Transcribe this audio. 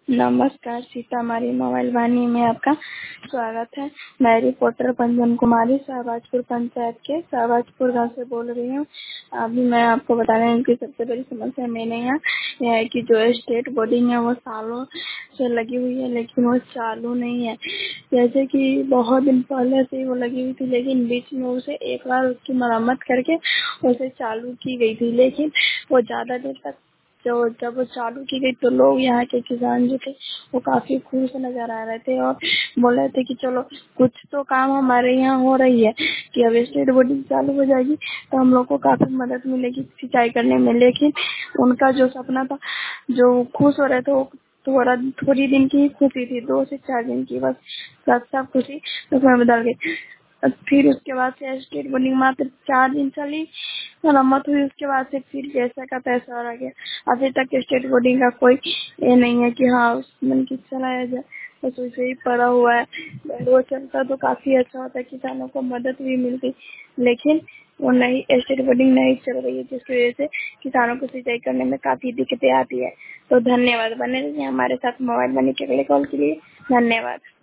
नमस्कार, सीतामढ़ी मोबाइल वाणी में आपका स्वागत है। मैं रिपोर्टर पंजन कुमारी शाहबाजपुर पंचायत के शाहबाजपुर गांव से बोल रही हूँ। अभी मैं आपको बता रही हूँ कि सबसे बड़ी समस्या मेरे यहाँ यह है कि जो स्टेट बोर्डिंग है वो सालों से लगी हुई है, लेकिन वो चालू नहीं है। जैसे कि बहुत दिन पहले से वो लगी हुई थी, लेकिन बीच में उसे एक बार उसकी मरम्मत करके उसे चालू की गई थी, लेकिन वो ज़्यादा देर तक जब वो चालू की गई तो लोग यहाँ के किसान जो थे वो काफी खुश नजर आ रहे थे और बोल रहे थे कि चलो कुछ तो काम हमारे यहाँ हो रही है कि अब स्टेट बोर्डिंग चालू हो जाएगी तो हम लोग को काफी मदद मिलेगी सिंचाई करने में। लेकिन उनका जो सपना था, जो खुश हो रहे थे, वो थोड़ी दिन की ही खुशी थी, 2 से 4 दिन की बस। सब खुशी उसमें बदल गई। फिर उसके बाद से स्टेट बोर्डिंग मात्र 4 दिन चली, मरम्मत हुई, उसके बाद से फिर पैसा का पैसा रह गया। अभी तक स्टेट बोर्डिंग का कोई ये नहीं है कि हाँ उसमें कि चलाया जाए, बस वैसे ही पड़ा हुआ है। अगर वो चलता तो काफी अच्छा होता, किसानों को मदद भी मिलती, लेकिन वो नहीं, स्टेट बोर्डिंग नहीं चल रही है, जिसकी वजह से किसानों को सिंचाई करने में काफी दिक्कतें आती है। तो धन्यवाद, बने रहिए हमारे साथ मोबाइल वाणी के अगले कॉल के लिए। धन्यवाद।